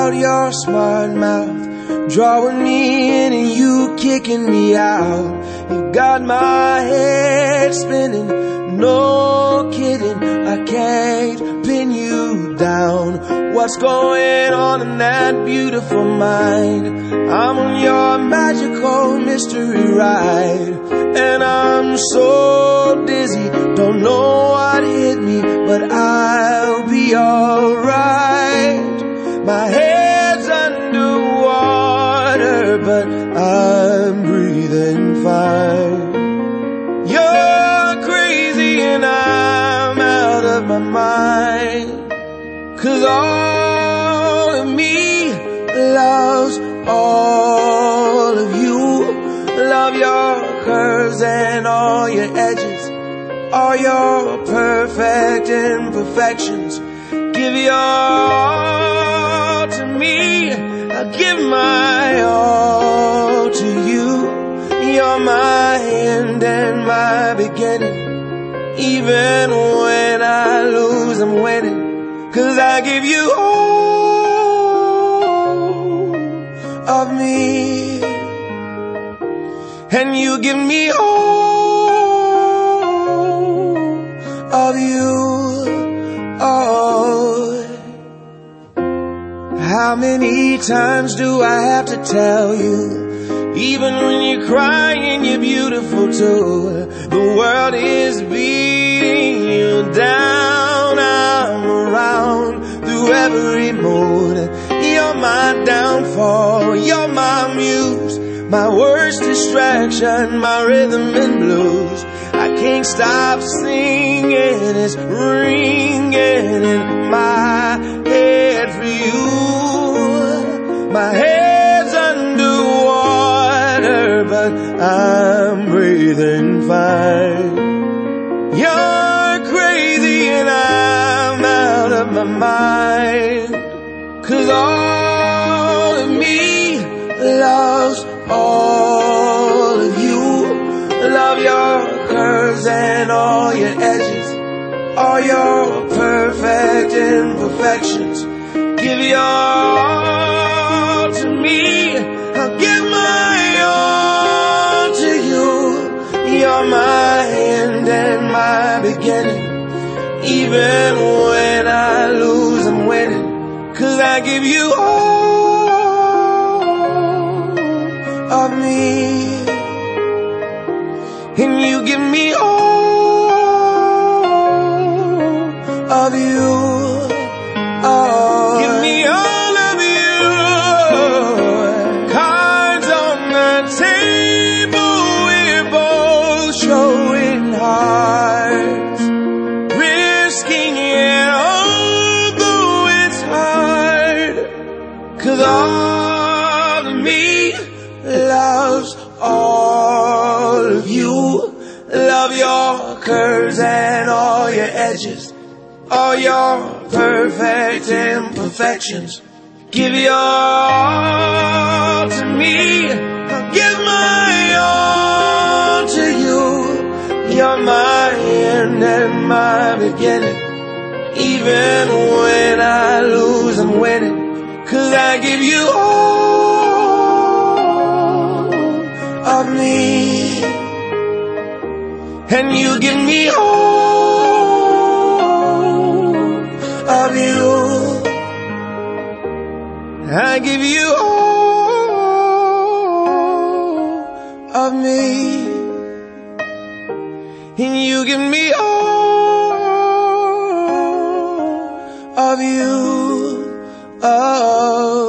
out your smart mouth, drawing me in and you kicking me out. You got my head spinning, no kidding, I can't pin you down. What's going on in that beautiful mind? I'm on your magical mystery ride, and I'm so dizzy, don't know what hit me, but I'll be alright. My head's underwater, but I'm breathing fine. You're crazy and I'm out of my mind, 'cause all of me loves all of you. Love your curves and all your edges, all your perfect imperfections. Give your all to me, I'll give my all to you. You're my end and my beginning. Even when I lose, I'm winning, 'cause I give you all of me, and you give me all of you. Oh, how many times do I have to tell you? Even when you're crying, you're beautiful too. The world is beating you down. I'm around through every mood. You're my downfall, you're my muse, my worst distraction, my rhythm and blues. I can't stop singing, it's ringing in my head for you. My head's underwater, but I'm breathing fine. You're crazy and I'm out of my mind, 'cause all of me loves all of you. Love your curves and all your edges, all your perfect imperfections. Give your all to me, I'll give my all to you. You're my end and my beginning. Even when I lose, I'm winning, 'cause I give you all of me, and you give me all of you. Oh, give me all of you. Cards on the table, we're both showing hearts, risking it although it's hard, 'cause all of me loves all of you. Love your curves and all your edges, all your perfect imperfections. Give your all to me, I'll give my all to you. You're my end and my beginning. Even when I lose, I'm winning, 'cause I give you all of me, and you give me all of you. I give you all of me, and you give me all of you. Oh.